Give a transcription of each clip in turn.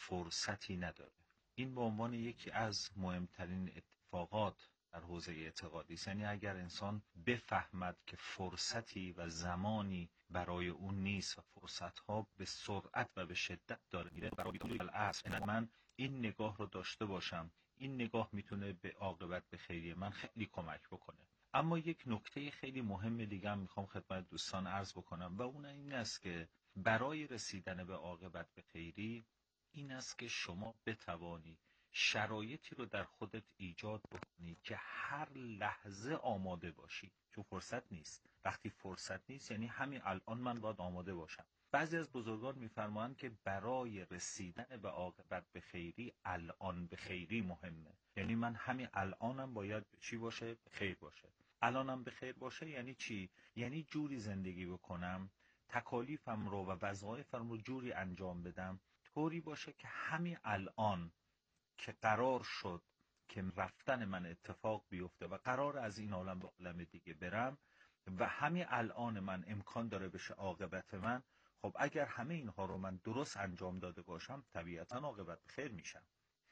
فرصتی نداره. این به عنوان یکی از مهمترین اتفاقات در حوزه اعتقادی است. یعنی اگر انسان بفهمد که فرصتی و زمانی برای اون نیست و فرصتها به سرعت و به شدت داره میره، برای طول العصر من این نگاه رو داشته باشم، این نگاه میتونه به عاقبت به خیری من خیلی کمک بکنه. اما یک نکته خیلی مهم دیگه هم میخوام خدمت دوستان عرض بکنم و اون این است که برای رسیدن به عاقبت به خیری این است که شما بتوانی شرایطی رو در خودت ایجاد بکنی که هر لحظه آماده باشی، چون فرصت نیست. وقتی فرصت نیست یعنی همین الان من باید آماده باشم. بعضی از بزرگان میفرمایند که برای رسیدن به عاقبت به خیری الان به خیری مهمه. یعنی من همین الانم باید چی باشه؟ به خیر باشه. الانم به خیر باشه یعنی چی؟ یعنی جوری زندگی بکنم، تکالیفم رو و وظایفم رو جوری انجام بدم طوری باشه که همین الان که قرار شد که رفتن من اتفاق بیفته و قرار از این عالم به عالم دیگه برم و همین الان من امکان داره بشه عاقبت من، خب اگر همه اینها رو من درست انجام داده باشم طبیعتا عاقبت به خیر میشم.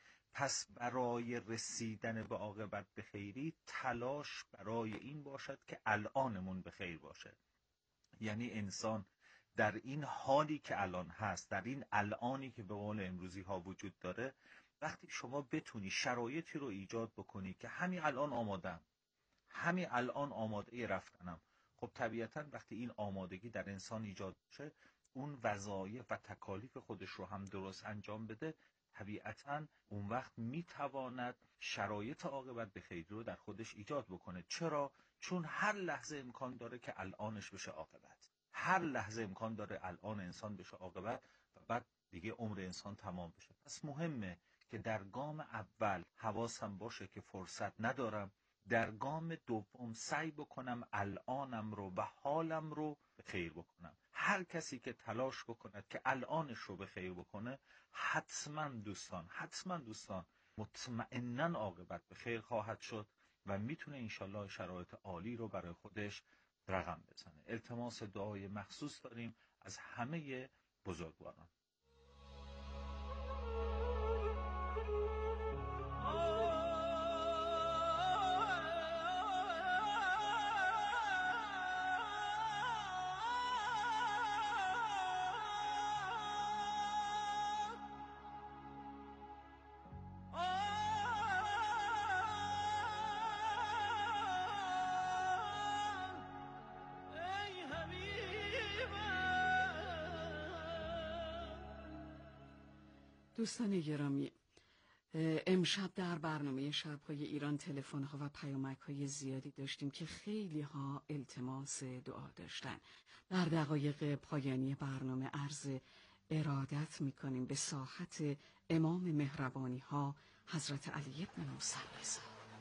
پس برای رسیدن به عاقبت به خیری تلاش برای این باشد که الانمون به خیر باشه. یعنی انسان در این حالی که الان هست، در این الانی که به قول امروزی ها وجود داره، وقتی شما بتونی شرایطی رو ایجاد بکنی که همین الان آمادم، همین الان آماده رفتنم، خب طبیعتا وقتی این آمادگی در انسان ایجاد شه، اون وظایف و تکالیف خودش رو هم درست انجام بده، طبیعتا اون وقت میتواند شرایط عاقبت به خیری رو در خودش ایجاد بکنه. چرا؟ چون هر لحظه امکان داره که الانش بشه عاقبت. هر لحظه امکان داره الان انسان بشه عاقبت و بعد دیگه عمر انسان تمام بشه. پس مهمه که در گام اول حواسم باشه که فرصت ندارم، در گام دوم سعی بکنم الانم رو و حالم رو به خیر بکنم. هر کسی که تلاش بکند که الانش رو به خیر بکنه، حتما دوستان مطمئناً عاقبت به خیر خواهد شد و میتونه انشالله شرایط عالی رو برای خودش رقم بزنه. التماس دعای مخصوص داریم از همه بزرگواران. دوستان گرامی، امشب در برنامه شب‌های ایران تلفن‌ها و پیامک‌های زیادی داشتیم که خیلی ها التماس دعا داشتن. در دقایق پایانی برنامه عرض ارادت می‌کنیم به ساحت امام مهربانی ها حضرت علی بن موسی رضا.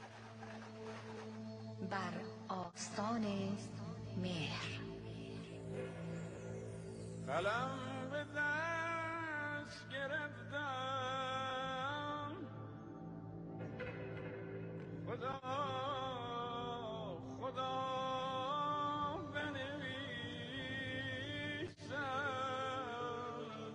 بر آستان مهر قلم به دست گرفتم، خدا بنویسم.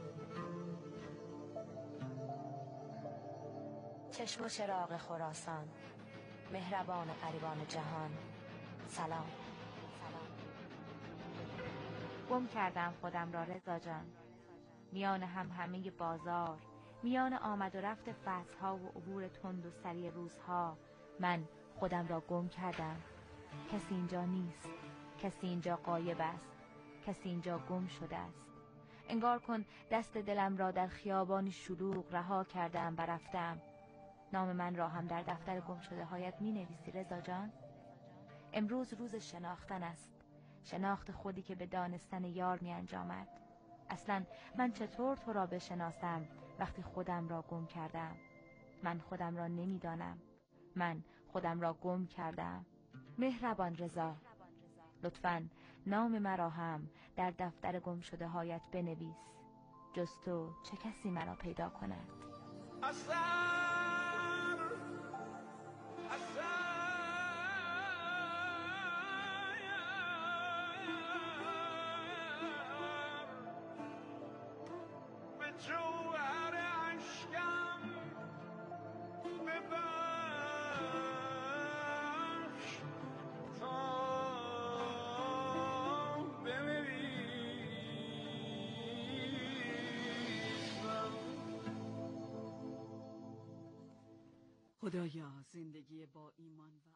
چشم و چراغ خراسان، مهربان غریبان جهان، سلام. گم کردم خودم را رضا جان، میان همه بازار، میان آمد و رفت فصلها و عبور تند و سریع روزها، من خودم را گم کردم. کسی اینجا نیست، کسی اینجا غایب است، کسی اینجا گم شده است. انگار کن دست دلم را در خیابانی شلوغ رها کردم و رفتم. نام من را هم در دفتر گم شده هایت می نویسی رضا جان؟ امروز روز شناختن است، شناخت خودی که به دانستن یار می انجامد. اصلا من چطور تو را بشناسم وقتی خودم را گم کردم؟ من خودم را نمی دانم، من خودم را گم کردم. مهربان رضا، لطفاً نام مرا هم در دفتر گم شده هایت بنویس. جز تو چه کسی مرا پیدا کند؟ به جوهر خدایا زندگی با ایمان و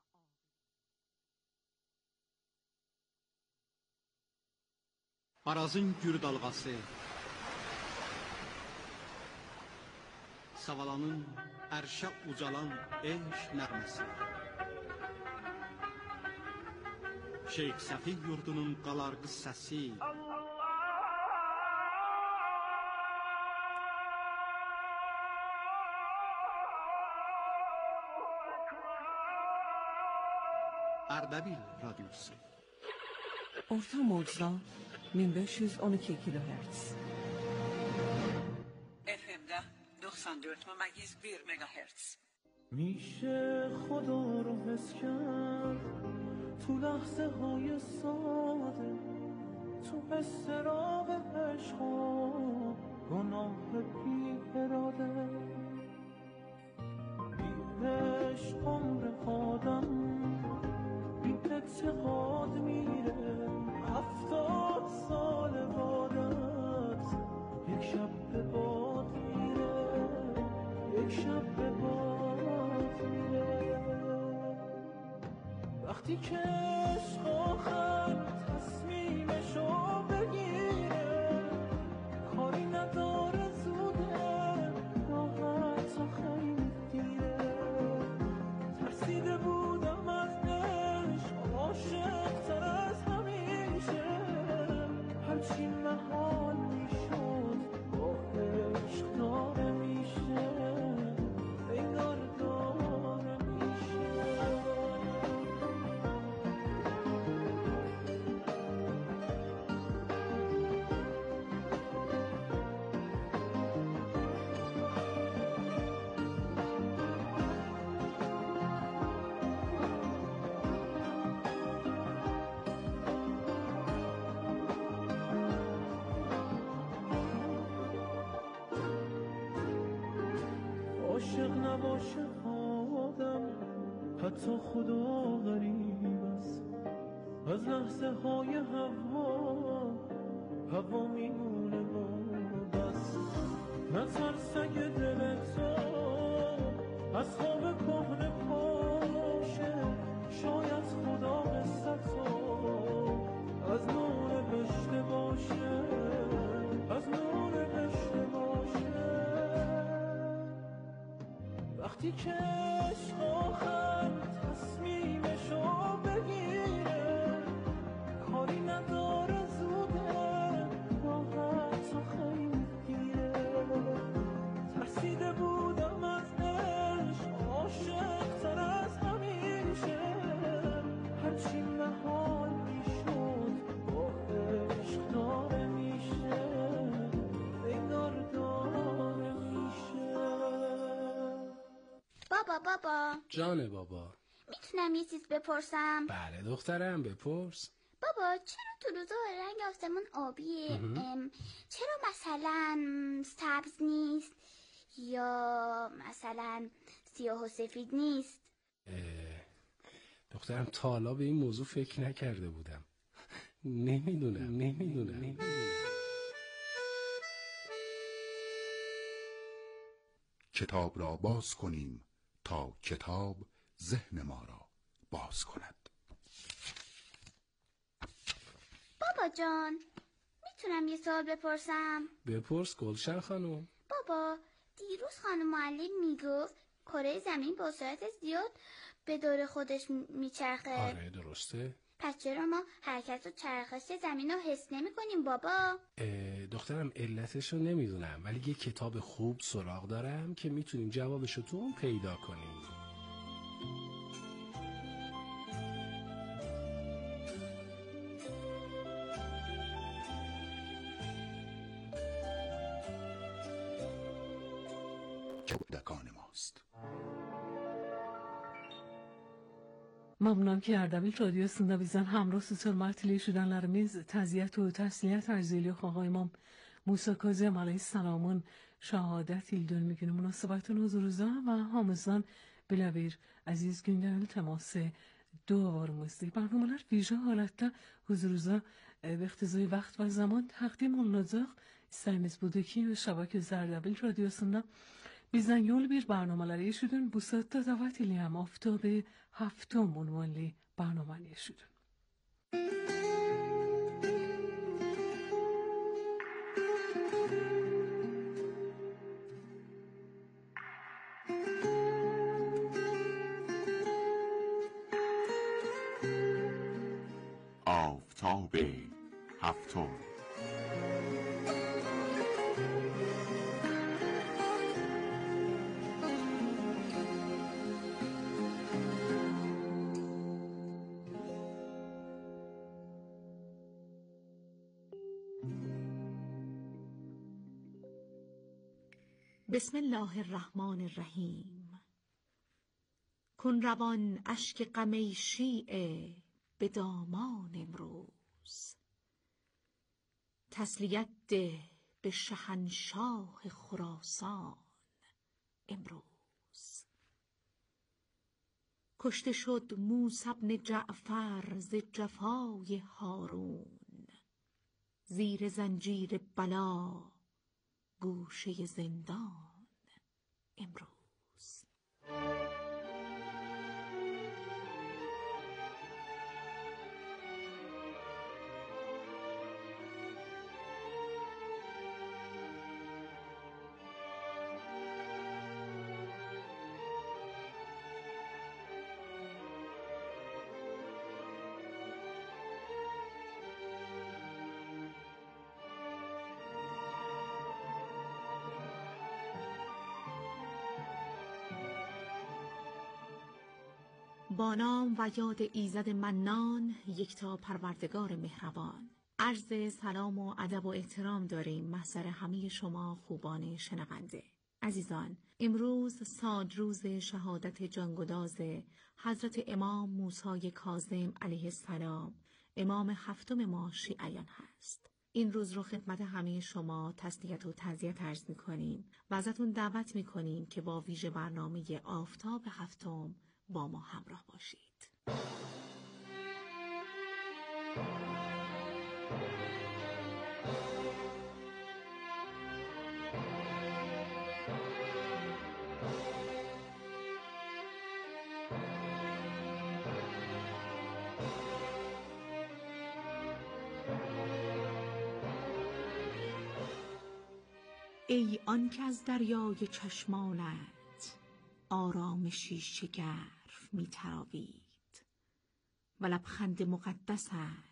Arazın gür dalğası, Savalanın ərşə ucalan eşq nəğməsi, Şeyx Səfi yurdunun qalarğı səsi, Ərdəbil radyosu. Orta mocdan 1512 kilohertz. FM'de 94,1 megahertz. میشه خدا رو حس کرد تو لحظه های ساده، تو استراب عشق و گناه بی اراده. بی عشق عمر آدم بی اعتقاد میره، 70 سال بعدت یک شب به باد میره، یک شب به باد میره. وقتی که عشق آخر تصمیمشو بگیره، کاری نداره زوده، راحت و خیلی دیره. ترسیده بودم از عشق، عاشق تر از همیشه، هرچی محال میشد با عشق داره میشه، انگار داره میشه. عاشق نباشه آدم، حتی خدا غریب است. از لحظه های هوا میمونه با بس. نترس اگه دل تو از خواب کهنه پاشه، شاید خدا قصتو از نو نوشته باشه، از نو نوشته باشه. وقتی که عشق آخر تصمیمشو بگیره، کاری نداره زوده، راحت و خیلی دیره. ترسیده بودم از عشق، عاشق تر از همیشه، هرچی محال میشد با عشق داره میشه، انگار داره میشه. بابا جان بابا، میتونم یه چیز بپرسم؟ بله دخترم بپرس. بابا چرا تو روزا رنگ آسمون آبیه؟ چرا مثلا سبز نیست یا مثلا سیاه و سفید نیست؟ دخترم تا حالا به این موضوع فکر نکرده بودم. نمیدونم. کتاب را باز کنیم تا کتاب ذهن ما را باز کند. بابا جان میتونم یه سوال بپرسم؟ بپرس گلشن خانم. بابا دیروز خانم معلم میگفت کره زمین با سرعت زیاد به دور خودش میچرخه. آره درسته. پس چرا ما حرکت و چرخش زمین رو حس نمی کنیم بابا؟ دخترم علتش رو نمیدونم، ولی یه کتاب خوب سراغ دارم که میتونیم جوابش رو تو اون پیدا کنیم. کودکان ماست. Mamnunum ki Erdebil Radyosu'nda bizden hamrozu hürmetli şudanlarımız taziyet ve tesliyet arz ediyor. Ağayım Musa Kazım Aleyhisselam'ın şehadet il dönümü münasebetinin huzurunuzda ve hamımızdan belə bir aziz gündəlik təması dualarımızdır. Barnameler vicdan halatda huzurunuzda ve iqtizai vaxt ve zaman təqdim olunacaq. İstəyimiz budur ki şəbəkə Erdebil Radyosu'nda Bizden yol bir barnamaları yaşadın. Bu saatte davet ediliyim. Aftabı haftam unvanlı barnamanı yaşadın. آفتاب هفتم. بسم الله الرحمن الرحیم. کن روان اشک غم ای شیعه به دامان امروز، تسلیت ده به شهنشاه خراسان امروز. کشته شد موسی بن جعفر ز جفای هارون، زیر زنجیر بلا گوشه زندان امروز. با نام و یاد ایزد منان، یکتا پروردگار مهربان، عرض سلام و ادب و احترام داریم محضر همه شما خوبان شنونده. عزیزان، امروز صادروز شهادت جانگداز حضرت امام موسی کاظم علیه السلام، امام هفتم ما شیعیان هست. این روز رو خدمت همه شما تسلیت و تعزیت عرض می‌کنیم و ازتون دعوت می‌کنیم که با ویژه برنامه آفتاب هفتم با ما همراه باشید. ای آن که از دریای چشمانت آرامشی شگرف می تراوید و لبخند مقدست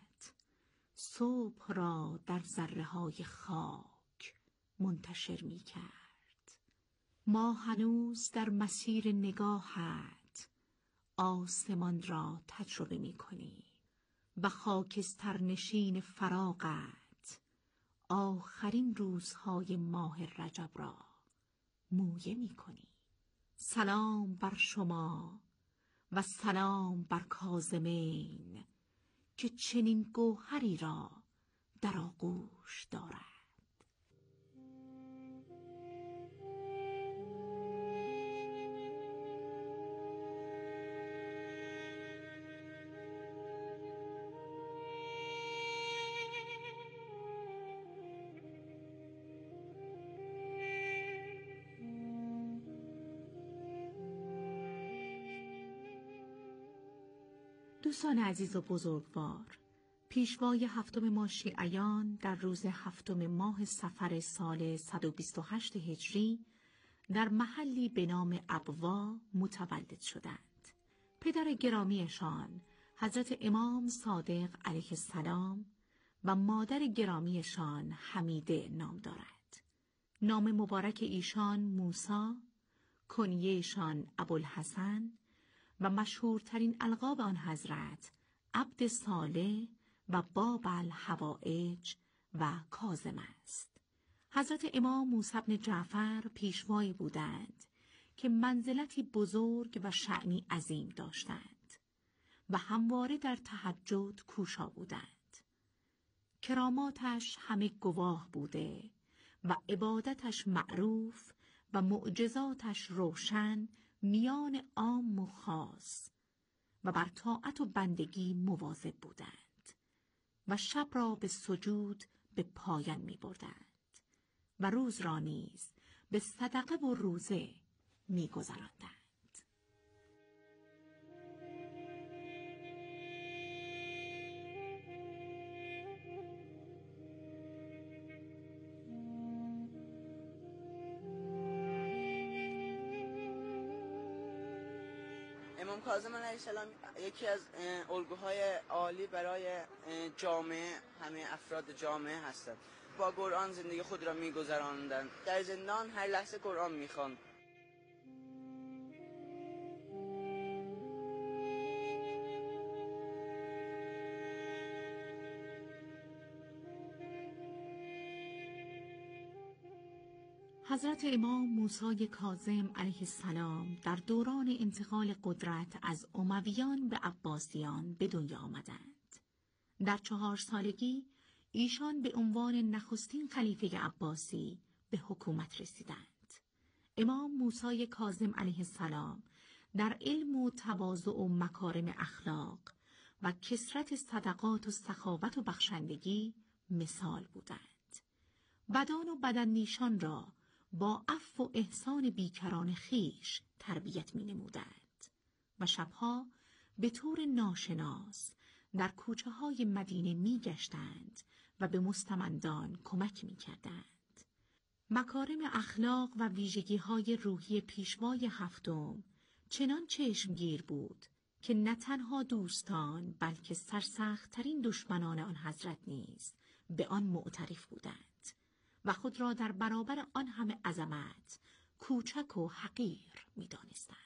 صبح را در ذره های خاک منتشر می کرد. ما هنوز در مسیر نگاهت آسمان را تجربه می کنیم و خاکسترنشین فراقت آخرین روزهای ماه رجب را مویه می کنیم. سلام بر شما و سلام بر کاظمین که چنین گوهری را در آغوش دارد. دوستان عزیز و بزرگوار، پیشوای هفتم ما شیعیان در روز هفتم ماه صفر سال 128 هجری در محلی به نام ابوا متولد شدند. پدر گرامیشان حضرت امام صادق علیه السلام و مادر گرامیشان حمیده نام دارد. نام مبارک ایشان موسی، کنیه‌شان ابوالحسن و مشهورترین القاب آن حضرت عبد صالح و باب الحوائج و کاظم است. حضرت امام موسی بن جعفر پیشوایی بودند که منزلتی بزرگ و شأنی عظیم داشتند و همواره در تهجد کوشا بودند. کراماتش همه گواه بوده و عبادتش معروف و معجزاتش روشن میان عام و خاص و بر طاعت و بندگی مواظب بودند و شب را به سجود به پایان می بردند و روز را نیز به صدقه و روزه می‌گذراندند. امام کاظم علیه السلام یکی از الگوهای عالی برای جامعه، همه افراد جامعه هستند. با قرآن زندگی خود را می‌گذراندند. در زندان هر لحظه قرآن می‌خواند. حضرت امام موسی کاظم علیه السلام در دوران انتقال قدرت از امویان به عباسیان به دنیا آمدند. در 4 سالگی ایشان به عنوان نخستین خلیفه عباسی به حکومت رسیدند. امام موسی کاظم علیه السلام در علم و تواضع و مکارم اخلاق و کثرت صدقات و سخاوت و بخشندگی مثال بودند. بدان و بداندیشان را با عفو و احسان بیکران خیش تربیت می نمودند و شبها به طور ناشناس در کوچه های مدینه می گشتند و به مستمندان کمک می کردند. مکارم اخلاق و ویژگی های روحی پیشوای هفتم چنان چشمگیر بود که نه تنها دوستان بلکه سرسخت‌ترین دشمنان آن حضرت نیز به آن معترف بودند و خود را در برابر آن همه عظمت کوچک و حقیر می دانستند.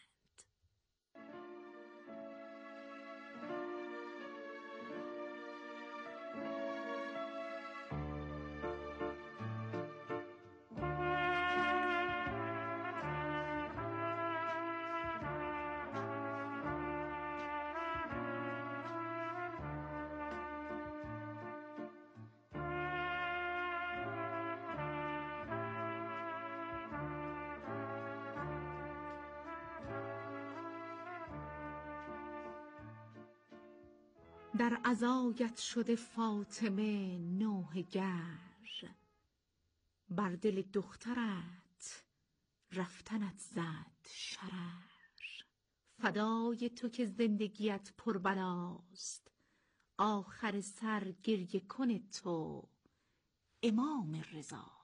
در عزایت شده فاطمه نوحه گر، بر دل دخترت رفتنت زد شرر. فدای تو که زندگیت پربلاست، آخر سر گریه کن تو امام رضاست.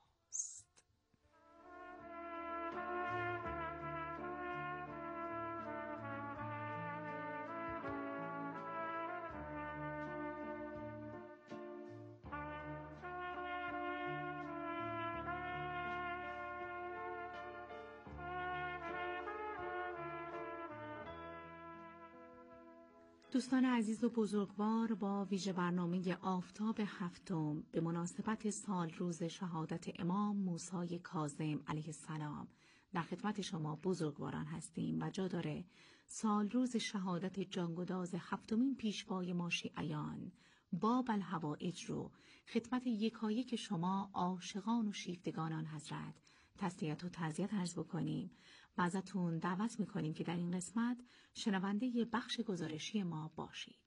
دوستان عزیز و بزرگوار، با ویژه برنامه آفتاب هفتم به مناسبت سال روز شهادت امام موسی کاظم علیه السلام در خدمت شما بزرگواران هستیم و جا داره سال روز شهادت جانگداز هفتمین پیشوای ما شیعیان باب الحوائج رو خدمت یکایک شما عاشقان و شیفتگان آن حضرت تسلیت و تعزیت عرض بکنیم و ازتون دعوت میکنیم که در این قسمت شنونده بخش گزارشی ما باشید.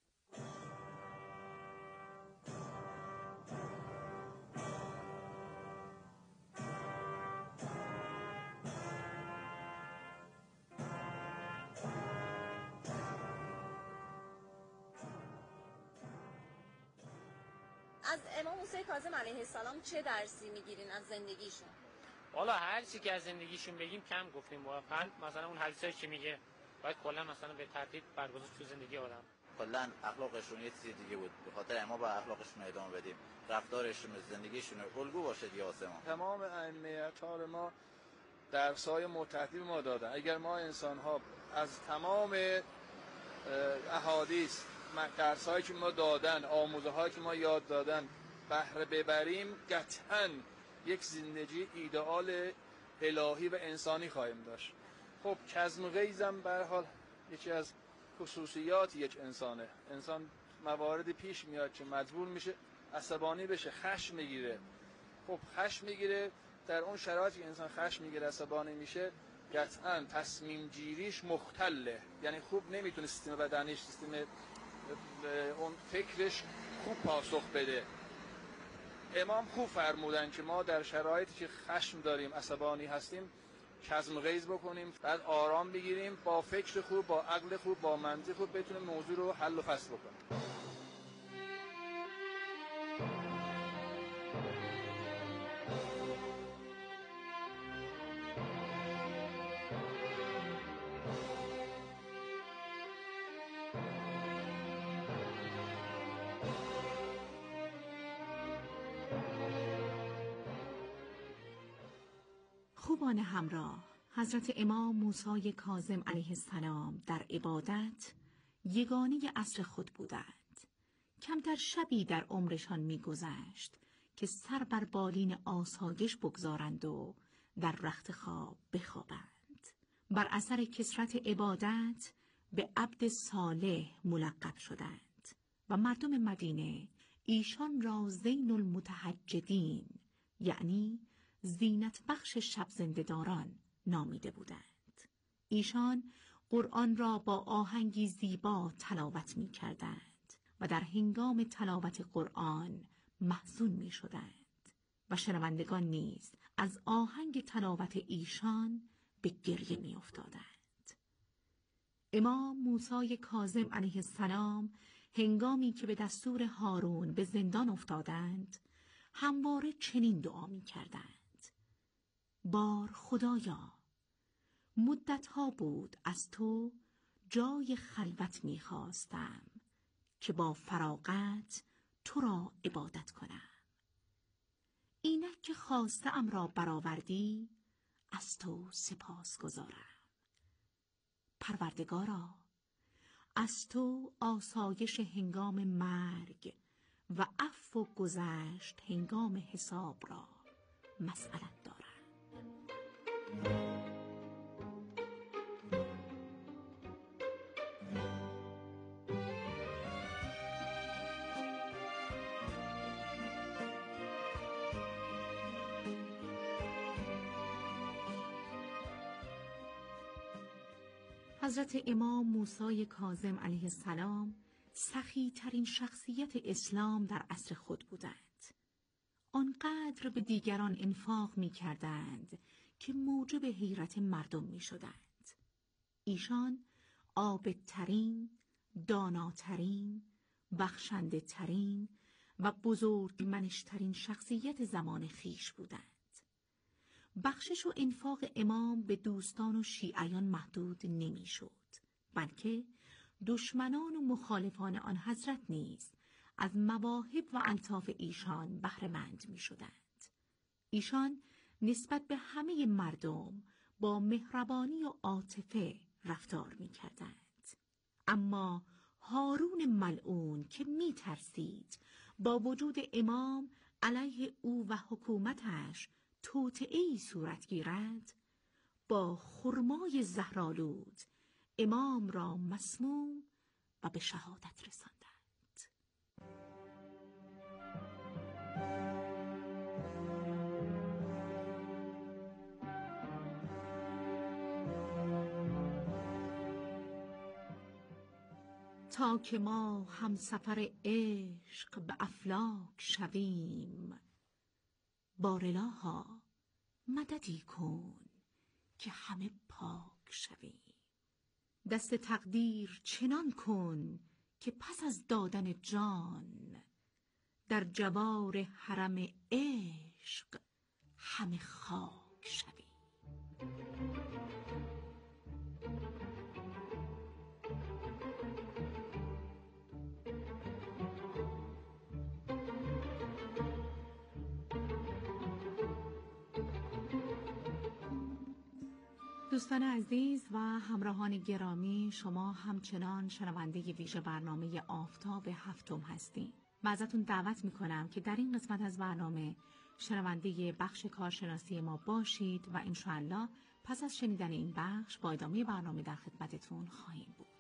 از امام موسی کاظم علیه السلام چه درسی میگیرین از زندگیشون؟ والا هر چی که از زندگیشون بگیم کم گفتیم. واقعا مثلا اون حدیثایی که میگه باید کلا مثلا به ترتیب برگزار تو زندگی آدم. کلا اخلاقشون یه چیز دیگه بود، به خاطر ما با اخلاقشون ادامه بدیم، رفتارشون زندگیشون الگو باشه دیگه. آسمان تمام ائمه اطهار ما درسای متعدد ما دادن. اگر ما انسان ها از تمام احادیث درسایی که ما دادن، آموزه هایی که ما یاد دادن بهره ببریم، قطعاً یک زندگی ایدئال الهی و انسانی خواهیم داشت. خب کظم غیظم به هر حال یکی از خصوصیات یک انسانه. انسان مواردی پیش میاد که مجبور میشه عصبانی بشه، خشم میگیره. خب خشم میگیره، در اون شرایطی که انسان خشم میگیره، عصبانی میشه، قطعاً تصمیم گیریش مختله. یعنی خوب نمیتونه سیستم بدنیش، سیستم اون فکرش خوب پاسخ بده. امام خوب فرمودن که ما در شرایطی که خشم داریم، عصبانی هستیم، کظم غیظ بکنیم، بعد آرام بگیریم، با فکر خوب، با عقل خوب، با منطق خوب بتونیم موضوع رو حل و فصل بکنیم. خوبان همراه، حضرت امام موسی کاظم علیه السلام در عبادت یگانه عصر خود بودند. کمتر شبی در عمرشان می‌گذشت که سر بر بالین آسایش بگذارند و در رخت خواب بخوابند. بر اثر کثرت عبادت به عبد صالح ملقب شدند و مردم مدینه ایشان را زین المتهجدین، یعنی زینت بخش شب زنده‌داران نامیده بودند. ایشان قرآن را با آهنگی زیبا تلاوت می کردند و در هنگام تلاوت قرآن محزون می شدند و شنوندگان نیز از آهنگ تلاوت ایشان به گریه می افتادند. امام موسی کاظم علیه السلام هنگامی که به دستور هارون به زندان افتادند همواره چنین دعا می کردند: بار خدایا، مدتها بود از تو جای خلوت می‌خواستم که با فراغت تو را عبادت کنم. اینک که خواسته‌ام را برآوردی، از تو سپاس گذارم. پروردگارا، از تو آسایش هنگام مرگ و عفو و گذشت هنگام حساب را مسئلت دارم. حضرت امام موسی کاظم علیه السلام سخی ترین شخصیت اسلام در عصر خود بودند. آنقدر به دیگران انفاق می کردند که موجب حیرت مردم می شدند. ایشان عابدترین، داناترین، بخشنده ترین و بزرگمنشترین شخصیت زمان خیش بودند. بخشش و انفاق امام به دوستان و شیعیان محدود نمی شد، بلکه دشمنان و مخالفان آن حضرت نیز از مواهب و الطاف ایشان بهره مند می شدند. ایشان نسبت به همه مردم با مهربانی و عاطفه رفتار می کردند. اما هارون ملعون که می ترسید با وجود امام علیه او و حکومتش توطئه‌ای صورت گیرد، با خرمای زهرآلود امام را مسموم و به شهادت رساندند. تا که ما همسفر عشق به افلاک شویم، بارالها مددی کن که همه پاک شویم. دست تقدیر چنان کن که پس از دادن جان، در جوار حرم عشق همه خاک شویم. دوستان عزیز و همراهان گرامی، شما همچنان شنونده ویژه برنامه آفتاب هفتم هستید. من ازتون دعوت میکنم که در این قسمت از برنامه شنونده بخش کارشناسی ما باشید و انشاءالله پس از شنیدن این بخش با ادامه برنامه در خدمتتون خواهیم بود.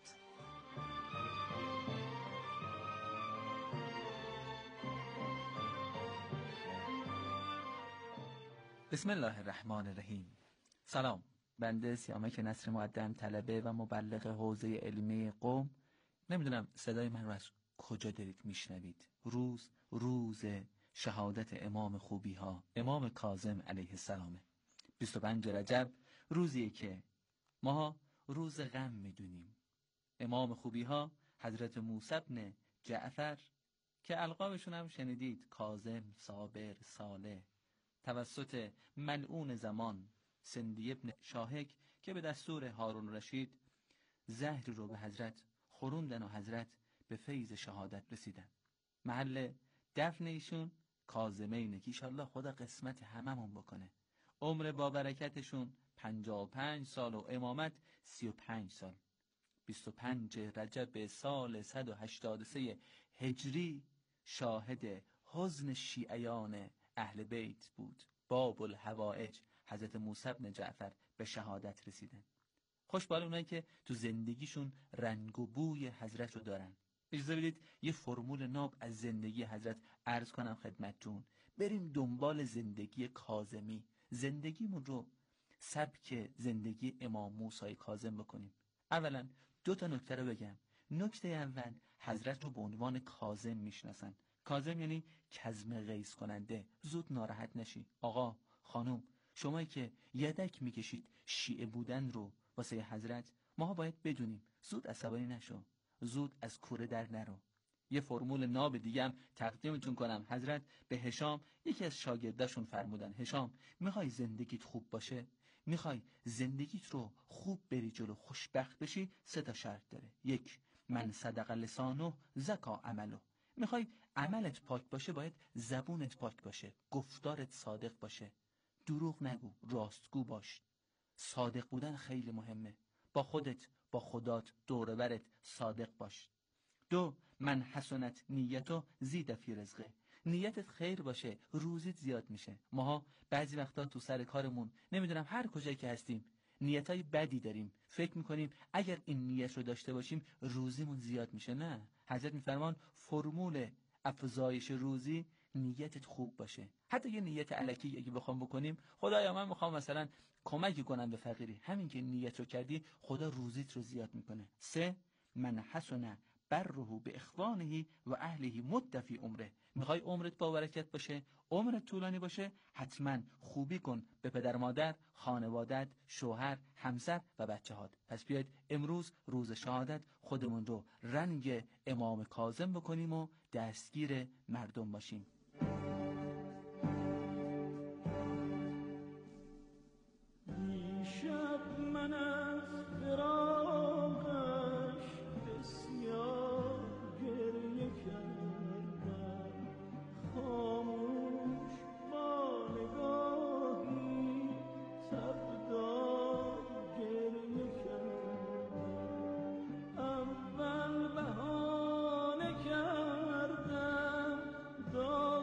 بسم الله الرحمن الرحیم. سلام، بنده سیامک نصر مقدم، طلبه و مبلغ حوزه علمی قم. نمیدونم صدای من رو از کجا دارید میشنوید. روز شهادت امام خوبی ها، امام کاظم علیه السلامه. 25 رجب روزیه که ما روز غم میدونیم. امام خوبی ها حضرت موسی بن جعفر که القابشون هم شنیدید، کاظم، صابر، صالح، توسط ملعون زمان سندی ابن شاهک که به دستور هارون رشید زهر رو به حضرت خوروندن و حضرت به فیض شهادت رسیدن. محل دفن ایشون کاظمینه که ایشالله خدا قسمت هممون بکنه. عمر با برکتشون 55 سال و امامت 35 سال. 25 رجب سال 183 هجری شاهد حزن شیعیان اهل بیت بود. باب الحوائج حضرت موسی بن جعفر به شهادت رسیدن. خوشبال اونایی که تو زندگیشون رنگ و بوی حضرت رو دارن. اجازه بدید یه فرمول ناب از زندگی حضرت عرض کنم خدمتتون. بریم دنبال زندگی کاظمی، زندگیمون رو سبک زندگی امام موسی کاظم بکنیم. اولا 2 نکته رو بگم. نکته اول، حضرت رو به عنوان کاظم میشناسن. کاظم یعنی کظم غیظ کننده. زود ناراحت نشی. آقا، خانم، شمایی که یدک میکشید شیعه بودن رو واسه حضرت، ما باید بدونیم زود عصبانی نشو، زود از کوره در نرو. یه فرمول ناب دیگه هم تقدیمتون کنم. حضرت به هشام یکی از شاگرداشون فرمودن: هشام، میخوای زندگیت خوب باشه، میخوای زندگیت رو خوب بری جلو، خوشبخت بشی، 3 شرط داره. 1، من صدق لسانه زکا عمله. میخوای عملت پاک باشه، باید زبونت پاک باشه، گفتارت صادق باشه، دروغ نگو، راستگو باش. صادق بودن خیلی مهمه. با خودت، با خدات، دور برت صادق باش. 2، من حسنت نیتو زید فی رزقه. نیتت خیر باشه، روزیت زیاد میشه. ماها بعضی وقتا تو سر کارمون، نمیدونم هر کجایی که هستیم، نیتای بدی داریم. فکر میکنیم اگر این نیت رو داشته باشیم روزیمون زیاد میشه. نه، حضرت میفرمان فرمول افزایش روزی نیتت خوب باشه. حتی یه نیت الکی اگه بخوام بکنیم، خدایا من میخوام مثلا کمکی کنم به فقیری، همین که نیت رو کردی خدا روزیت رو زیاد میکنه. 3، من حسن بره به اخوانه و اهله مد فی عمره. میخوای عمرت با برکت باشه، عمرت طولانی باشه، حتما خوبی کن به پدر مادر، خانوادت، شوهر، همسر و بچه‌هات. پس بیاید امروز روز شهادت خودمون رو رنگ امام کاظم بکنیم و دستگیر مردم باشیم. دیشب من از فراقش بسیار گریه کردم، خاموش با نگاهی تبدار گریه کردم. اول بهانه کردم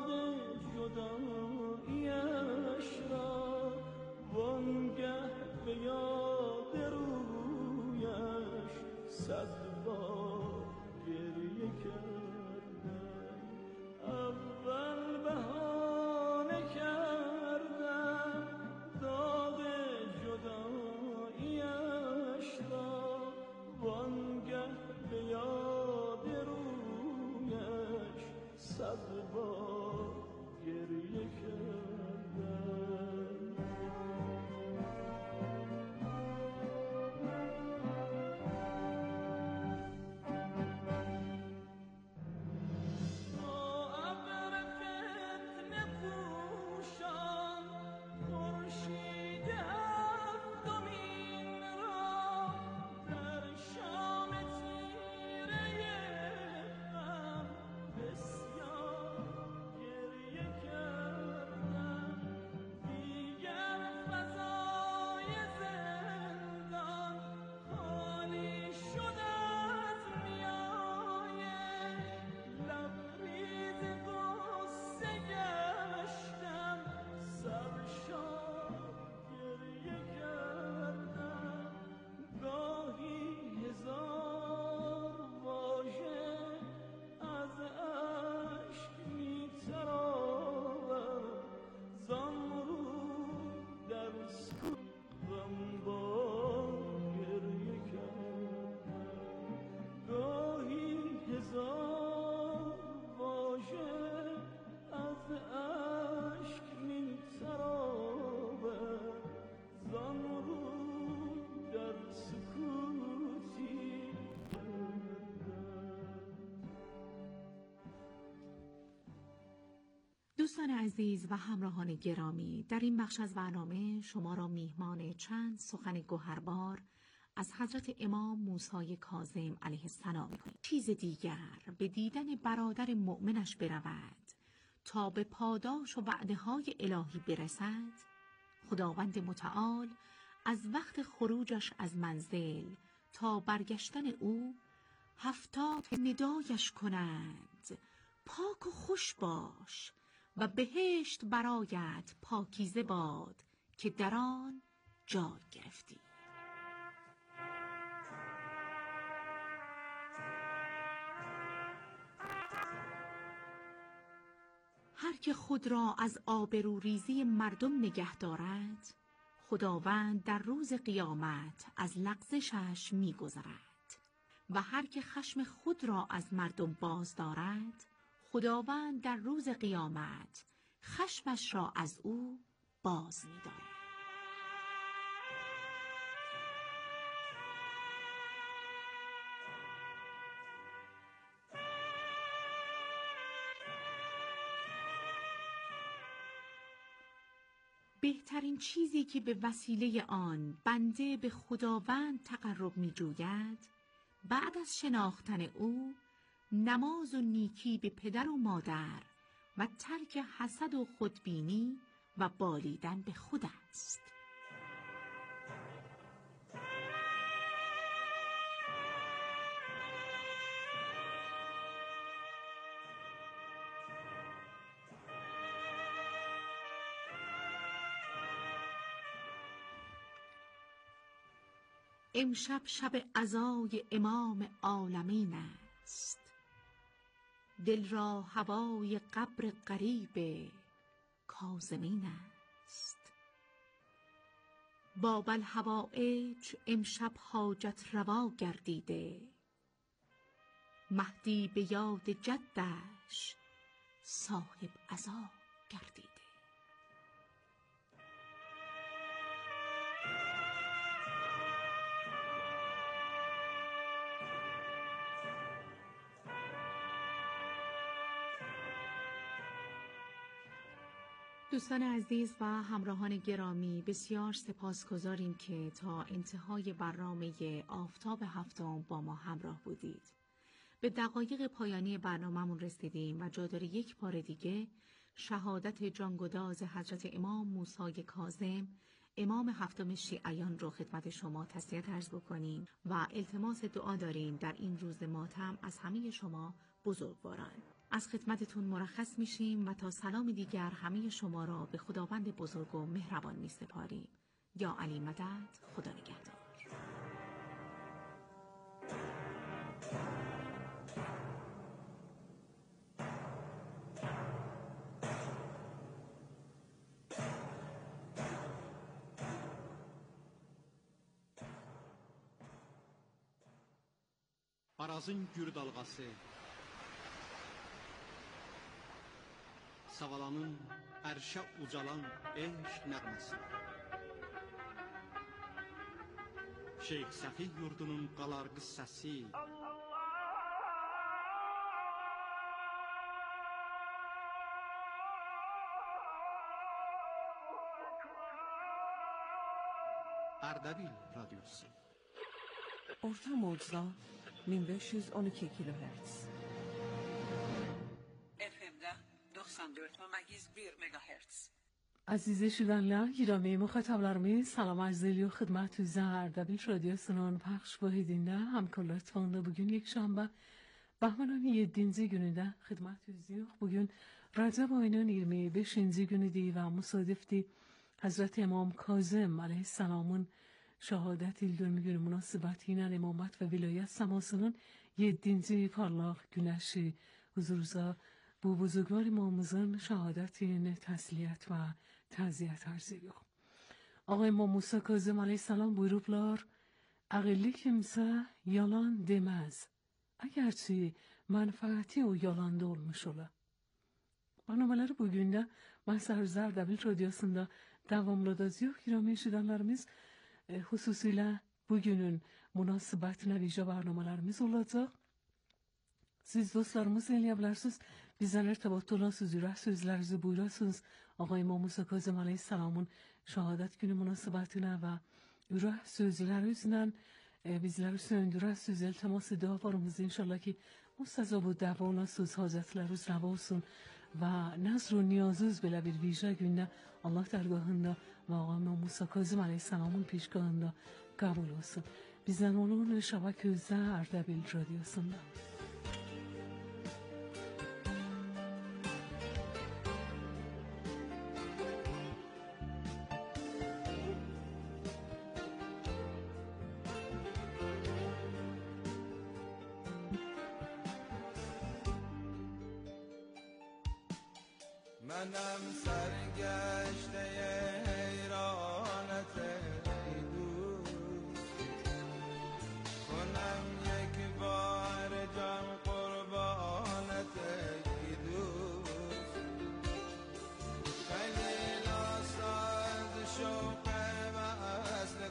دوستان عزیز و همراهان گرامی، در این بخش از برنامه شما را میهمان چند سخن گوهربار از حضرت امام موسی کاظم علیه السلام می‌کنیم. چیز دیگر به دیدن برادر مؤمنش برود تا به پاداش و وعده‌های الهی برسد، خداوند متعال از وقت خروجش از منزل تا برگشتن او 70 ندایش کنند: پاک و خوش باش و بهشت برایت پاکیزه باد که در آن جای گرفتی. هر که خود را از آبروریزی مردم نگه دارد، خداوند در روز قیامت از لغزشش می‌گذرد و هر که خشم خود را از مردم باز دارد، خداوند در روز قیامت خشمش را از او باز می‌دارد. بهترین چیزی که به وسیله آن بنده به خداوند تقرب می جوید، بعد از شناختن او نماز و نیکی به پدر و مادر و ترک حسد و خودبینی و بالیدن به خود است. امشب شب عزای امام عالمین است، دل را هوای قبر غریب کاظمین است. باب الحوائج امشب حاجت روا گردیده، مهدی به یاد جدش صاحب عزا گردیده. دوستان عزیز و همراهان گرامی، بسیار سپاسگزاریم که تا انتهای برنامه آفتاب هفتم با ما همراه بودید. به دقایق پایانی برنامه‌مون رسیدیم و جا داره یک بار دیگه شهادت جانگداز حضرت امام موسی کاظم، امام هفتم شیعیان رو خدمت شما تسلیت عرض بکنیم و التماس دعا داریم در این روز ماتم از همه شما بزرگواران. از خدمتتون مرخص میشیم و تا سلام دیگر همه شما را به خداوند بزرگ و مهربان میسپاریم. یا علی مدد، خدا نگهدار. Arazın gür dalğası, Savalanın ərşə ucalan eşq nəğməsi, Şeyx Səfi yurdunun qalar qıssəsi, Ərdəbil radyosu. Orta موج‌ها 1512 kilohertz. FM'de 94,1 megahertz. Aziz şudanlar, girami muhatablarimiz salom arz ediyor xidmatınıza. Ardabil radyosunun pəxş vahidində hamkarlarla bugün yekşanbə Bahmanın 7. günündə xidmatınızdayıq. Bugün Rəcəb ayının 25. günüdür və müsadifdir Hazreti İmam Kazım aleyhisselamın şehadet il günü münasebetiyle imamet ve vilayet semasının 7. parlaq güneşi huzurunuza bu buzurgvar imamımızın şehadetine təsliyyət ve təziyyət arz ediyor. Ağa İmam Musa Kazım aleyhisselam buyurublar: "Aqilli kimsə yalan demez, agerçi menfaati o yalanda olmuş ola." Barnameleri bugün de Mazhar Ardabil Radyosu'nda devamlıdır. Girami şidanlarımız xüsusilə bugünün münasibətinə vicə barnamelərimiz olacaq. Siz dostlarımız eləyə bilərsiniz. Bizden ارتباط olasınız, larz buyurasınız. Ağay Musa Kazım Aleyhisselam'ın şehadet günü münasebetine ve ürah sözlerimizle bizleri söndürəsiniz. İltimas dua varımız inşallah ki mustazab و dava olasınız, hazretleriniz rava olsun ve nazr و niyazınız belə bir vicda gününe Allah dergahında ve Ağay Musa Kazım Aleyhisselam'ın peşgahında kabul olsun. Bizden onun şebeke Erdebil Radyosu'nda. منم سرگشته حیرانت ای دوست، کنم یک بار جان قربانت ای دوست. خیلی ناساز شوق وصل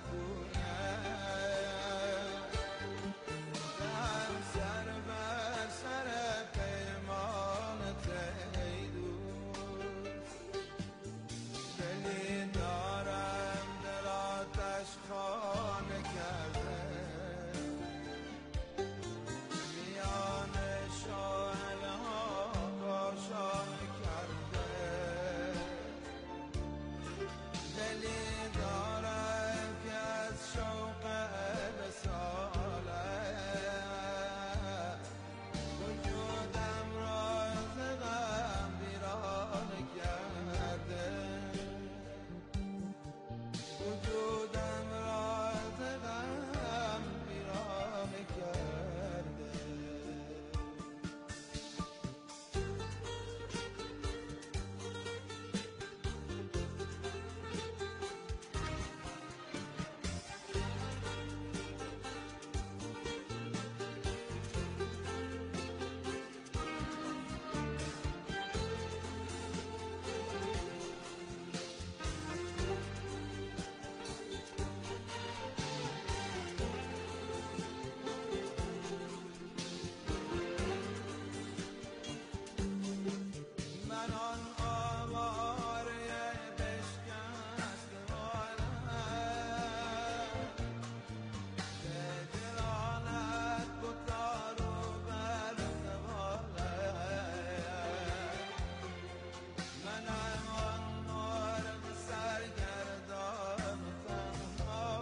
کویت، دهم سر بر سر پیمانت ای دوست. دلی دارم در آتش خانه کرده، میان شعله ها روشن کرده. دلی دارم که از شوق وصالت وجودم را ز غم ویران کرده. وجودم را ز غم ویران کرده. من آن آواره بشکست مانم، بگرانت بتار و بر زبانم. منم آن مرغ سرگردان تنها،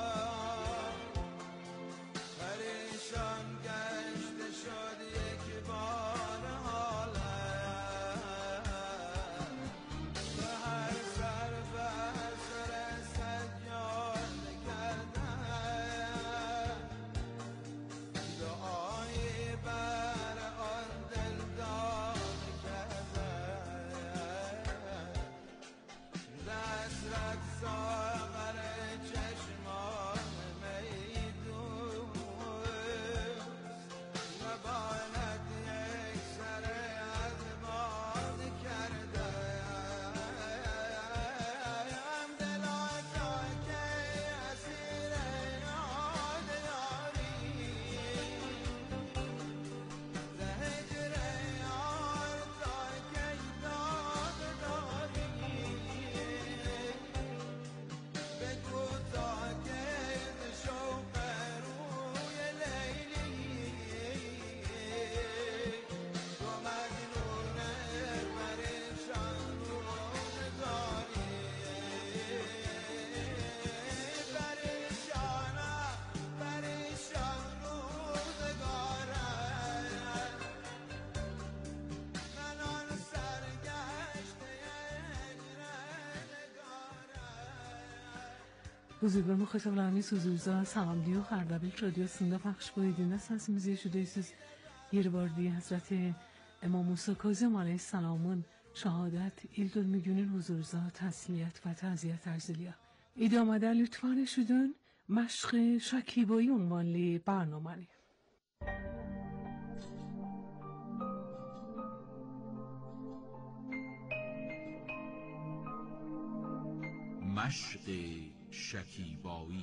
پریشان گشته شد یک بار حالم. به هر سر بر سر سجاده کردم، دعایی بر آن دل داده کردم. دسترد ساغر چشمان میدوست، نباید یک سر از باد کردم. دلا تا که اسیر یاد یاری، ز هجر یار تا که داد داری. بگو تا که ز شوق روی لیلی، تو مجنون پریشان روزگاری. پریشانم پریشان روزگارم، من آن سرگشته Huzurlarına xətablarınız huzurunuzda salam diyor. Erdebil Radyosu'nda pəxş buyurduğunuz səsimizi eşidirsiniz. Yervardiyi Hazreti İmam Musa Kazım Aleyhisselam'ın şehadet il dönümü günün huzurunuzda təsliyət və təziyyət arz edilir. İdamada lütfen eşidin مشق شکیبایی عنوانli برنامه. مشق شکیبایی.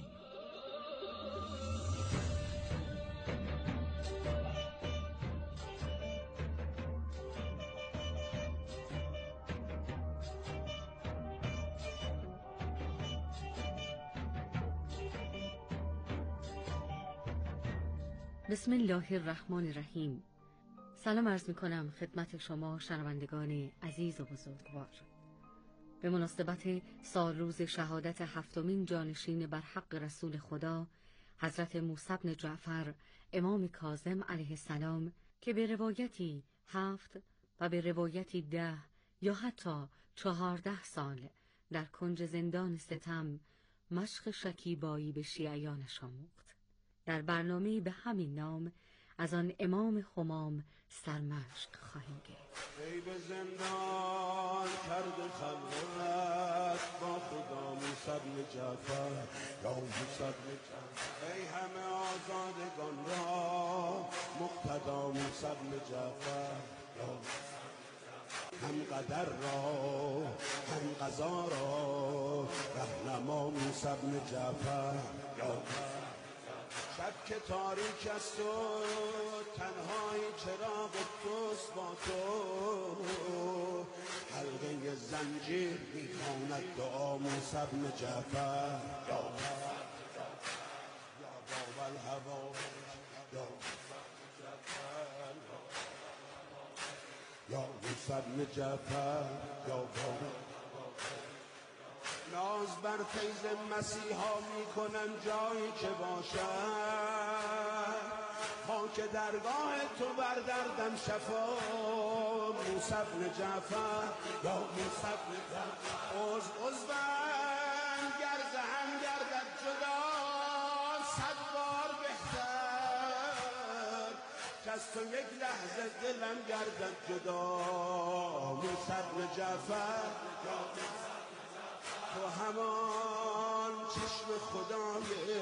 بسم الله الرحمن الرحیم. سلام عرض می کنم خدمت شما شنوندگان عزیز و بزرگوار. به مناسبت سالروز شهادت 7مین جانشین بر حق رسول خدا حضرت موسی بن جعفر امام کاظم علیه السلام که به روایتی 7 و به روایتی 10 یا حتی 14 سال در کنج زندان ستم مشق شکیبایی به شیعیانش آموخت. در برنامه به همین نام از آن امام همام سرمشق خواهیم گرفت. ای به زندان کرد خلوت با خدا موسی بن جعفر یا موسی بن جعفر، ای همه آزادگان را مقتدا موسی بن جعفر یا هم قدر را هم قضا را رهنما موسی بن جعفر یا شب که تاریک است و تنهای چراغ توست با تو، حلقه زنجیر میخواند دعا موسی بن جعفر یا باب الهوا یا موسی بن جعفر یا باب ناز بر فیض مسیحا میکنم جایی که باشد، خاک درگاه تو بر دردم شفا موسی بن جعفر یا موسی بن جعفر. عضوم گر هم گردد جدا 100 بار بهتر که از تو یک لحظه دلم گردد جدا موسی بن جعفر یا تو همان چشم خدای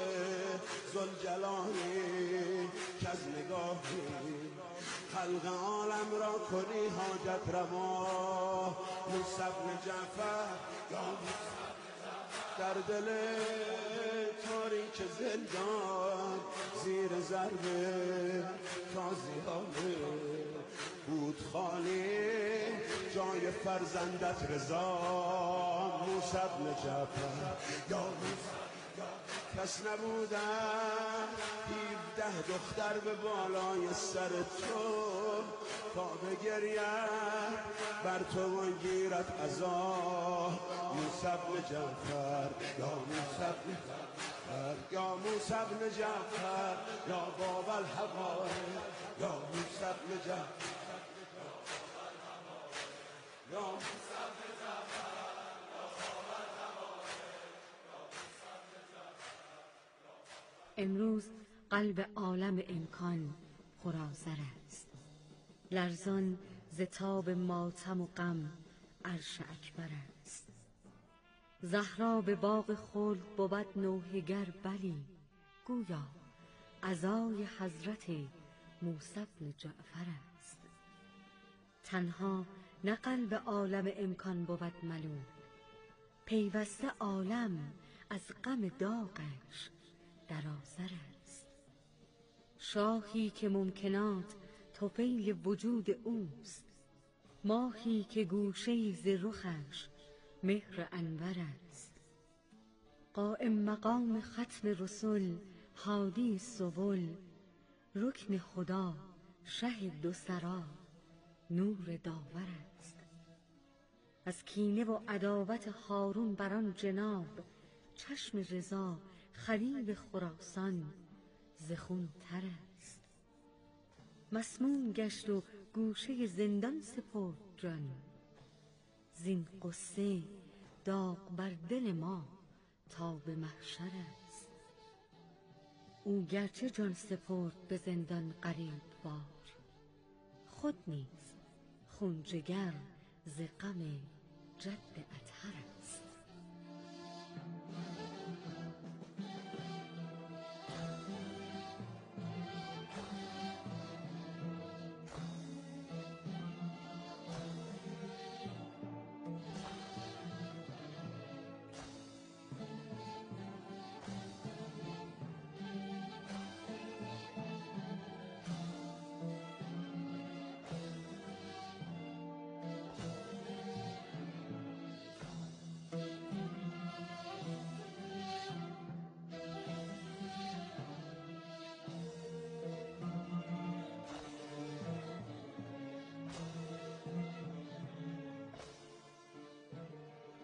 ذوالجلالی که از نگاهی خلق عالم را کنی حاجت روا موسی بن جعفر یا در دل تاریک زندان زیر ضرب تازیانه بود خالی جای فرزندت رضا موسی بن جعفر یا کس نبودن 17 دختر به بالای سر تو تا بگرید بر تو و گیرد عذا موسی بن جعفر یا موسی بن جعفر یا موسی بن جعفر یا باب الهوا یا موسی بن جعفر یا موسی بن جعفر. امروز قلب عالم امکان پرآذر است، لرزان ز تاب ماتم و غم عرش اکبر است. زهرا به باغ خلد بود نوحه گر بلی، گویا عزای حضرت موسی بن جعفر است. تنها نه قلب عالم امکان بود ملول، پیوسته عالم از غم داغش در آذر است. شاهی که ممکنات طفیل وجود اوست، ماهی که گوشه‌ای ز رخش مهر انور است. قائم مقام ختم رسل هادی سبل، رکن خدا شه دو سرا نور داور است. از کینه و عداوت هارون بر آن جناب، چشم رضا خلیل خراسان ز خون تر است. مسموم گشت و گوشه زندان سپرد جان، زین قصه داغ بر دل ما تا به محشر است. او گرچه جان سپرد به زندان غریب وار، خود نیز خون جگر ز غم جد اطهر است.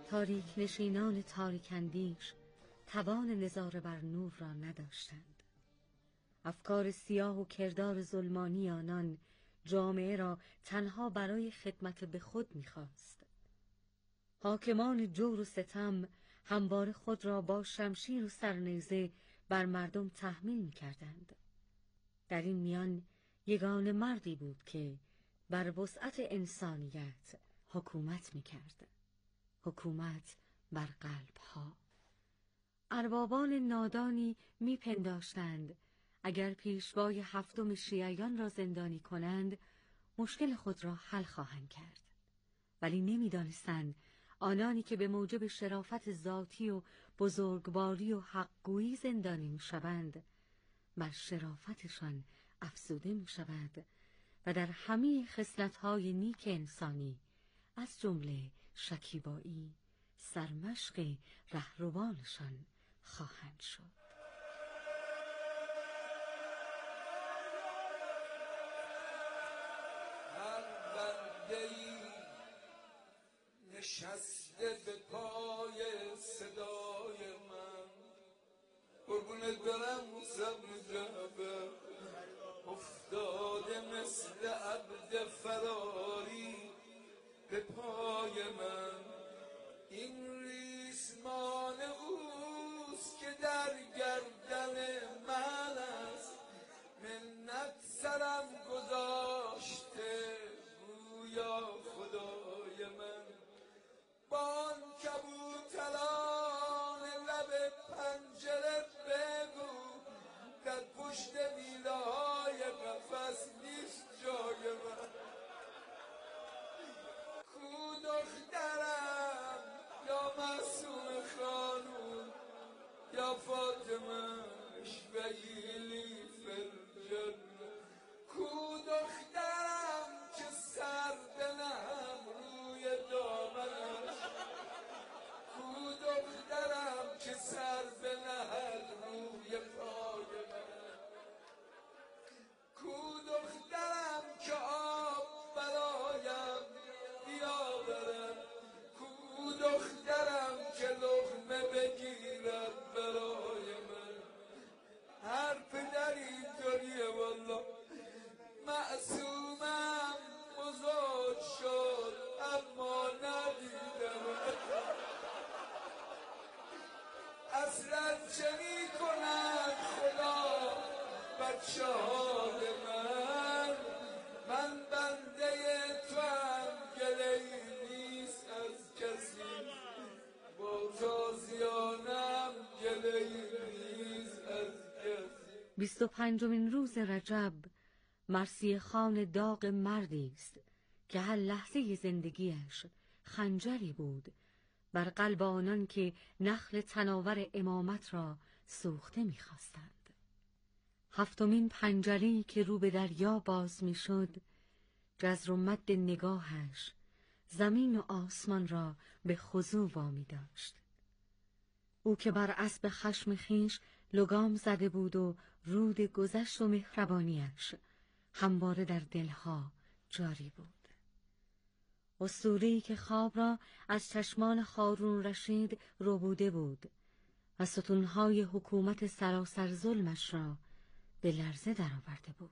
تاریک نشینان تاریکندیش توان نظاره بر نور را نداشتند. افکار سیاه و کردار ظلمانی آنان جامعه را تنها برای خدمت به خود می‌خواست. حاکمان جور و ستم همواره خود را با شمشیر و سرنیزه بر مردم تحمیل می‌کردند. در این میان یگانه مردی بود که بر وسعت انسانیت حکومت می‌کرد. حکومت بر قلب‌ها. اربابان نادانی می‌پنداشتند اگر پیشوای هفتم شیعیان را زندانی کنند مشکل خود را حل خواهند کرد، ولی نمی‌دانستند آنانی که به موجب شرافت ذاتی و بزرگواری و حقگویی زندانی می‌شوند بر شرافتشان افزوده می‌شود و در همه خصلت‌های نیک انسانی از جمله شکیبایی سرمشق رهروانشان خواهند شد. هر بنده‌ای نشسته به پای صدای من، قربونت برم سبز جعفر، افتاده مثل عبد فراری به پای من. این ریسمان اوست که در گردن من است، منت سرم گذاشته گویا خدای من. بان کبوتران لب پنجره بگو در پشت میله های قفس نیست جای من. کو دخترم یا معصوم خانون یا فاطمه شویلی فرجل، کو دخترم که سر بنهم روی دامنش، کو دخترم که سر بنهد روی پای من، کو دخترم که آب برایم بیاورد، کو دخترم که لقمه بگیرد برای من. هر پدری اینطوریه والله. معصومم بزرگ شد اما ندیدم، اصلا چه می کند خدا بچه های من. من بنده تو هم گله‌ای نیست از کسی، با تازیانم گله‌ای نیست از کسی. 25مین روز رجب مرثیه خوان داغ مردی است که هر لحظه زندگیش خنجری بود بر قلب آنان که نخل تناور امامت را سوخته می‌خواستند. هفتمین پنجره‌ای که رو به دریا باز می‌شد، جزر و مد نگاهش زمین و آسمان را به خضوع وامی داشت. او که بر اسب خشم خویش لگام زده بود و رود گذشت و مهربانیش همواره در دلها جاری بود. اسطوره‌ای که خواب را از چشمان هارون رشید ربوده بود و ستونهای حکومت سراسر ظلمش را به لرزه درآورده بود.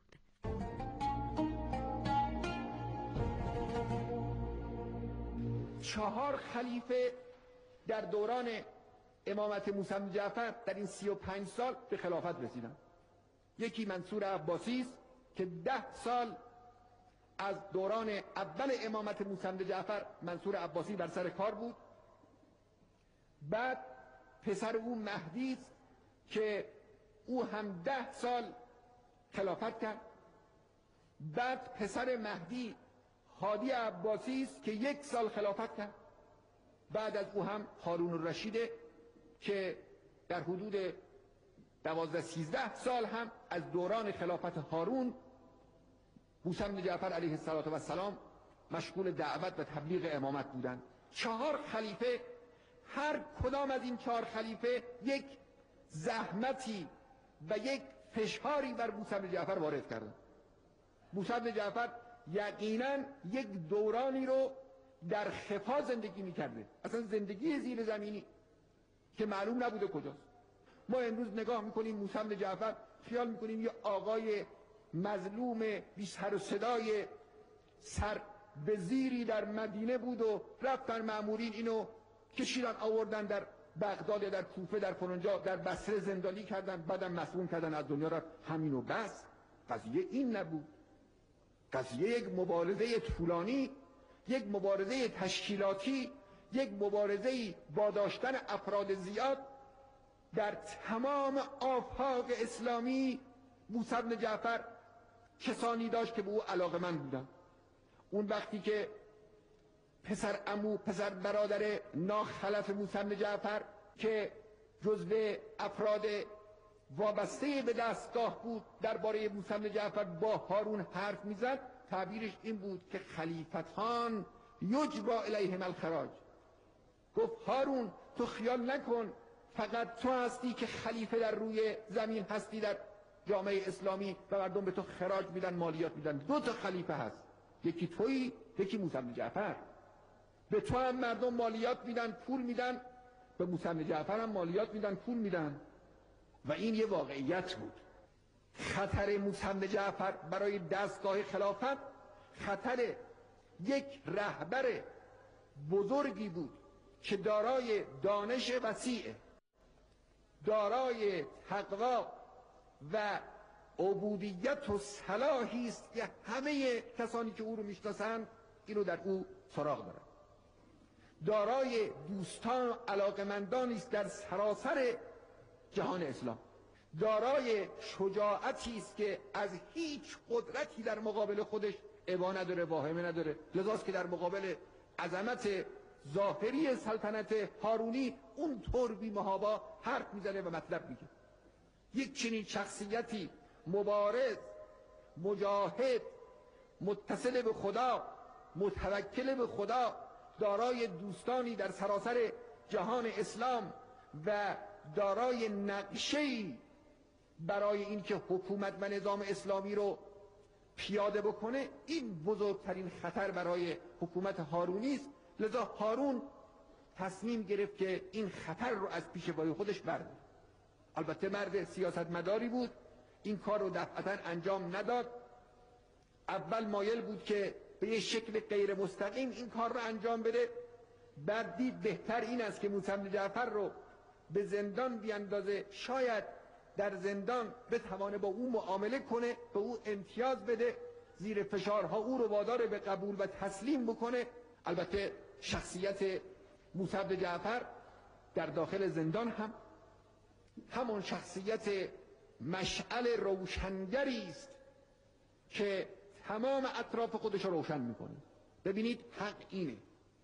چهار خلیفه در دوران امامت موسی بن جعفر در این 35 سال به خلافت رسیدن. یکی منصور عباسی است که 10 سال از دوران اول امامت موسی بن جعفر منصور عباسی بر سر کار بود. بعد پسر او مهدی است که او هم 10 سال خلافت کرد. بعد پسر مهدی هادی عباسی است که 1 سال خلافت کرد. بعد از او هم هارون الرشید که در حدود 12-13 سال هم از دوران خلافت هارون موسی بن جعفر علیه السلام مشغول دعوت و تبلیغ امامت بودند. 4 خلیفه، هر کدام از این 4 خلیفه یک زحمتی و یک فشاری بر موسی بن جعفر وارد کردند. موسی بن جعفر یقینا یک دورانی رو در خفا زندگی میکرده، اصلا زندگی زیر زمینی که معلوم نبوده کجاست. ما امروز نگاه میکنیم موسی بن جعفر، خیال میکنیم یه آقای مظلوم بی سر و صدای سر به زیری در مدینه بود و رفتن مأمورین اینو کشیدن آوردن در بغداد، در کوفه، در فلانجا، در بصره زندانی کردن، بعدم مسموم کردن، از دنیا رفت. همین و بس. قضیه این نبود. قضیه یک مبارزه طولانی، یک مبارزه تشکیلاتی، یک مبارزه با داشتن افراد زیاد در تمام آفاق اسلامی. موسی بن جعفر کسانی داشت که به او علاقه‌مند بودن. اون وقتی که پسر عمو، پسر برادر ناخلف موسی بن جعفر که جزو افراد وابسته به دستگاه بود درباره موسی بن جعفر با هارون حرف میزد، تعبیرش این بود که خلیفتان یجبا الیهم الخراج. گفت هارون تو خیال نکن فقط تو هستی که خلیفه در روی زمین هستی در جامعه اسلامی و مردم به تو خراج میدن، مالیات میدن. 2 تا خلیفه هست، یکی تویی، یکی موسی بن جعفر. به تو هم مردم مالیات میدن، پول میدن، به موسی بن جعفر هم مالیات میدن، پول میدن. و این یه واقعیت بود. خطر موسی بن جعفر برای دستگاه خلافت خطر یک رهبر بزرگی بود که دارای دانش وسیع، دارای تقوا و عبودیت و صلاحی است که همه کسانی که او رو میشناسند اینو در او سراغ دارند. دارای دوستان و علاقمندانی است در سراسر جهان اسلام. دارای شجاعتی است که از هیچ قدرتی در مقابل خودش ابا نداره، واهمه نداره. لذاست که در مقابل عظمت ظاهری سلطنت هارونی اون طور بی محابا حرف میزنه و مطلب میگه. یک چنین شخصیتی مبارز، مجاهد، متصل به خدا، متوکل به خدا، دارای دوستانی در سراسر جهان اسلام و دارای نقشه‌ای برای اینکه حکومت و نظام اسلامی رو پیاده بکنه، این بزرگترین خطر برای حکومت هارونی است. لذا هارون تصمیم گرفت که این خطر رو از پیش پای خودش برداره. البته مرد سیاستمداری بود، این کار رو دفعتا انجام نداد. اول مایل بود که به یه شکل غیر مستقیم این کار رو انجام بده، بعد دید بهتر این است که موسی بن جعفر رو به زندان بیاندازه، شاید در زندان بتوانه با او معامله کنه، به او امتیاز بده، زیر فشارها او رو وادار به قبول و تسلیم بکنه. البته شخصیت موسی بن جعفر در داخل زندان هم همون شخصیت مشعل روشنگری است که تمام اطراف خودش رو روشن میکنه. ببینید حق اینه،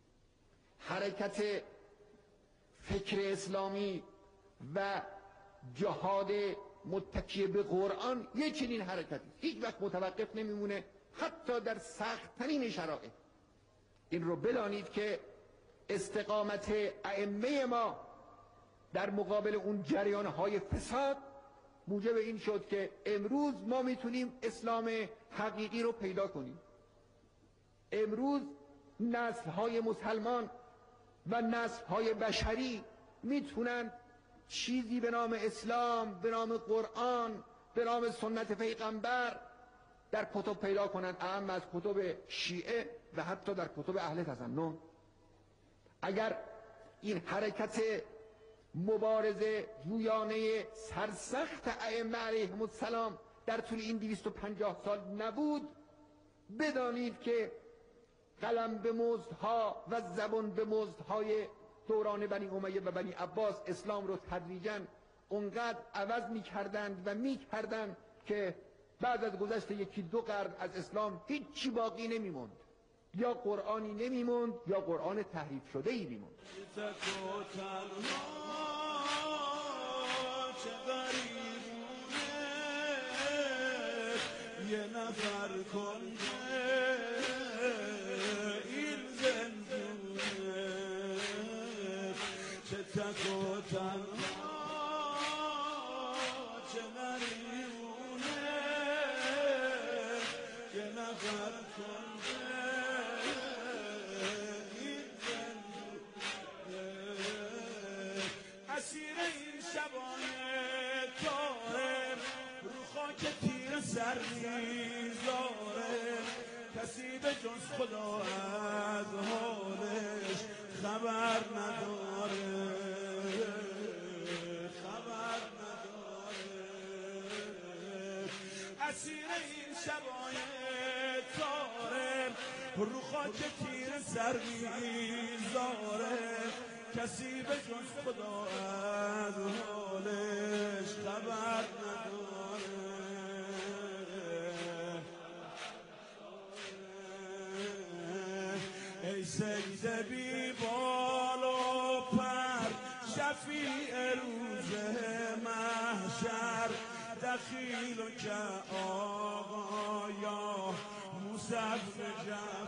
حرکت فکر اسلامی و جهاد متکی به قرآن یه چنین حرکتی هیچ وقت متوقف نمیمونه، حتی در سخت‌ترین شرایط. این رو بدانید که استقامت ائمه ما در مقابل اون جریان‌های فساد موجب این شد که امروز ما میتونیم اسلام حقیقی رو پیدا کنیم. امروز نسل‌های مسلمان و نسل‌های بشری میتونن چیزی به نام اسلام، به نام قرآن، به نام سنت پیغمبر در کتب پیدا کنند، اهم از کتب شیعه و حتی در کتب اهل تسنن. اگر این حرکت مبارزه جویانه سرسخت ائمه علیهم السلام در طول این 250 سال نبود، بدانید که قلم به مزدها و زبان به مزدهای دوران بنی امیه و بنی عباس اسلام رو تدریجاً اونقدر عوض می‌کردند و می‌کردند که بعد از گذشت 1-2 قرن از اسلام هیچی باقی نمی‌موند، یا قرآنی نمی‌موند یا قرآن تحریف شده‌ای می‌موند. یه نفر کنده این زندونه، چه تک و تنها چه نریمونه، یه نفر کنده که تیر سر میذاره، کسی به جز خدا از حالش خبر نداره، خبر نداره. اسیر این شبای تاره، رو خاک تیر سر میذاره، کسی به جز خدا از حالش خبر نداره. ای سید بی بال و پر، شفیع روز محشر، دخیل و که آقا یا موسی بن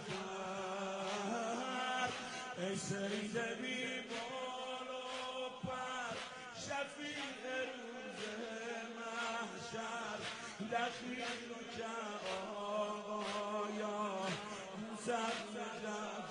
جعفر. ای سید بی بال و پر، شفیع روز محشر، دخیل و که آقا یا موسی بن جعفر.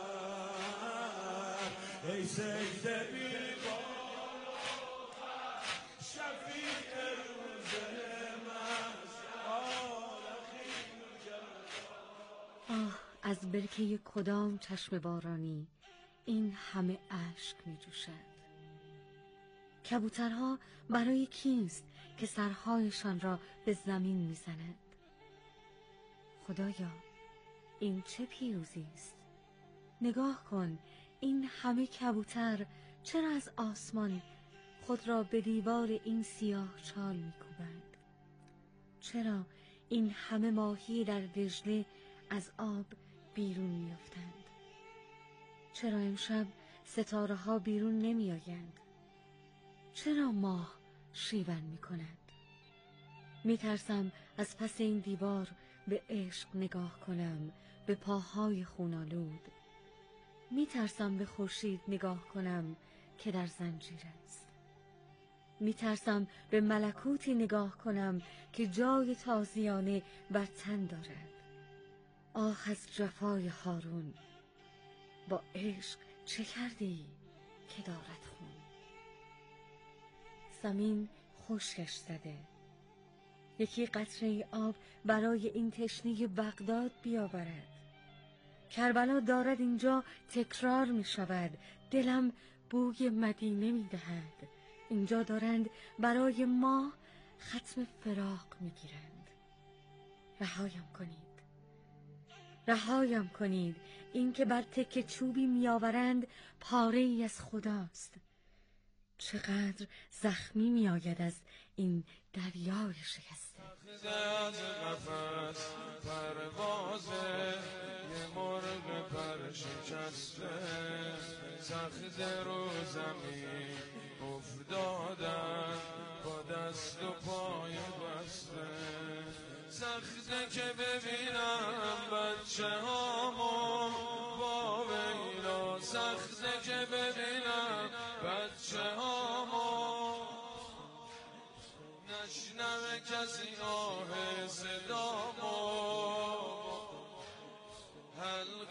ای سید بی بال و پر، شفیع روز محشر، دخیل و که. آه از برکه کدام چشم بارانی این همه اشک می جوشد؟ کبوترها برای کیست که سرهایشان را به زمین می زند؟ خدایا این چه پیروزی است؟ نگاه کن، این همه کبوتر چرا از آسمان خود را به دیوار این سیاه چال می کوبند؟ چرا این همه ماهی در دجله از آب بیرون می افتند؟ چرا امشب ستاره ها بیرون نمی آیند؟ چرا ماه شیون می کند؟ می ترسم از پس این دیوار به عشق نگاه کنم، به پاهای خونالود. می ترسم به خورشید نگاه کنم که در زنجیر است. می ترسم به ملکوتی نگاه کنم که جای تازیانه بر تن دارد. آه از جفای هارون، با عشق چه کردی که دارد خون؟ زمین خشکش زده، یکی قطره آب برای این تشنه بغداد بیاورد. کربلا دارد اینجا تکرار می شود، دلم بوی مدینه می دهد. اینجا دارند برای ما ختم فراق می گیرند. رهایم کنید، رهایم کنید. این که بر تکه چوبی می آورند پاره ای از خداست. چقدر زخمی می آید از این دریای شکسته. از قفس پروازه یه مرغ پر شکسته، سخت رو زمین افتادن با دست و پای بسته. سخته که ببینم بچه هامو با ویلا، سخته که ببینم بچه هامو نشنوه کسی آه صدامو. حلق